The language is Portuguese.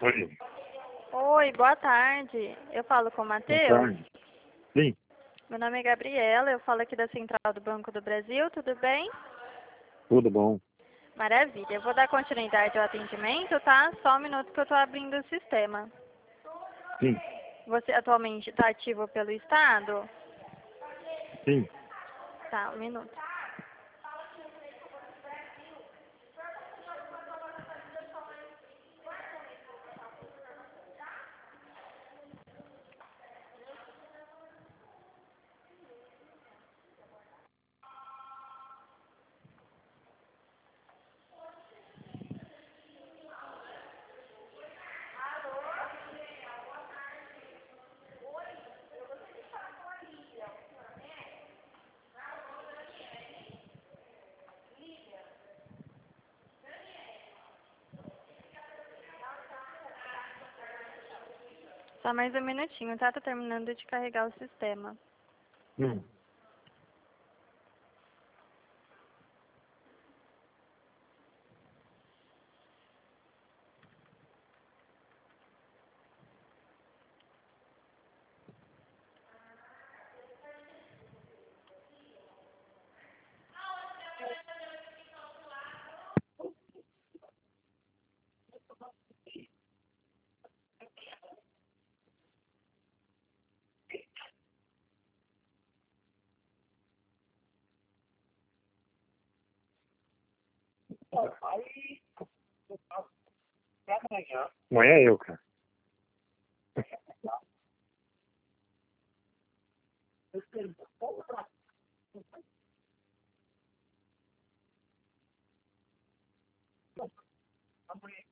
Oi, Oi, boa tarde. Eu falo com o boa Matheus. tarde. Sim, Meu nome é Gabriela, eu falo aqui da Central do Banco do Brasil, tudo bem? tudo bom. Maravilha. Eu vou dar continuidade ao atendimento, tá? Só um minuto que eu estou abrindo o sistema. Sim, Você atualmente está ativo pelo Estado? sim. Tá, um minuto. Só mais um minutinho, tá? Tô terminando de carregar o sistema. Hum. Amanhã é eu, cara. Amanhã